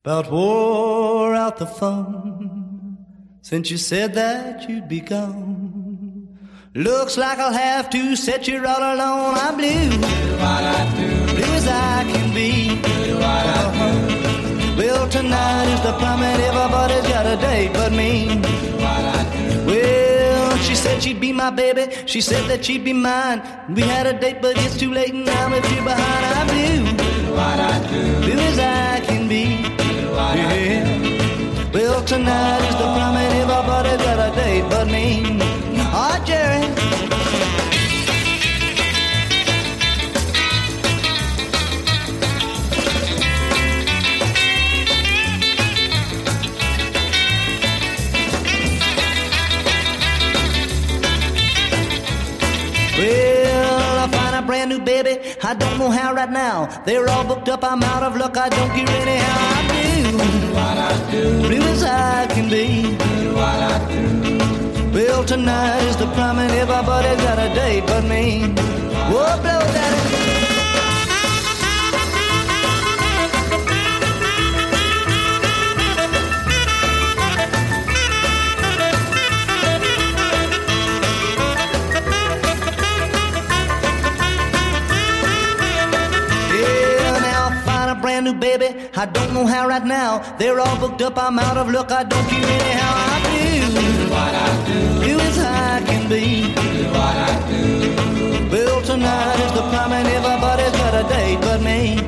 About wore out the phone since you said that you'd be gone. Looks like I'll have to set you all alone. I'm blue, blue as I can be. Well, tonight is the promise, everybody's got a date but me. Well, she said she'd be my baby, she said that she'd be mine. We had a date but it's too late and now if you're behind. I'm blue, blue as I can be. Yeah. Well, tonight is the promise, everybody's got a date but me. Oh, Jerry. Well, I find a brand new baby, I don't know how right now. They're all booked up, I'm out of luck, I don't care anyhow. I do what I do, blue as I can be. Do what I do. Well, tonight is the promise, everybody's got a date but me. Whoa, blow daddy. New baby, I don't know how right now. They're all booked up, I'm out of luck, I don't care anyhow. I do what I do, blue as I can be. Do what I do. Well, tonight is the promise, everybody's got a date but me.